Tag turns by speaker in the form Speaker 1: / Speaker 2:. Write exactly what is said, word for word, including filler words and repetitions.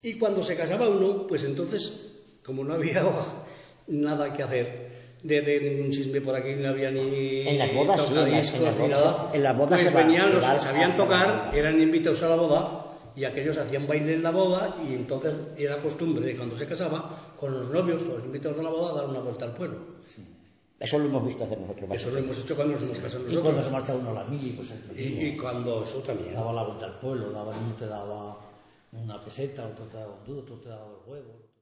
Speaker 1: Y cuando se casaba uno, pues entonces, como no había nada que hacer, de, de ningún chisme por aquí, no había ni
Speaker 2: en las bodas,
Speaker 1: tocadiscos
Speaker 2: sí, en las, en
Speaker 1: ni
Speaker 2: las bodas,
Speaker 1: nada,
Speaker 2: en las bodas
Speaker 1: pues
Speaker 2: va,
Speaker 1: venían los
Speaker 2: va,
Speaker 1: que sabían
Speaker 2: va,
Speaker 1: tocar,
Speaker 2: va, va.
Speaker 1: eran invitados a la boda, y aquellos hacían baile en la boda, y entonces era costumbre de cuando se casaba, con los novios, los invitados a la boda, dar una vuelta al pueblo.
Speaker 2: Sí. Eso lo hemos visto hacer nosotros.
Speaker 1: Eso lo hemos hecho cuando nos hemos casado nosotros.
Speaker 3: Y cuando se marcha uno a la mili, pues
Speaker 1: y, y cuando eso también.
Speaker 3: Daba la vuelta al pueblo, daba, uno te daba una peseta, otro te daba un duro, otro te daba dos huevos.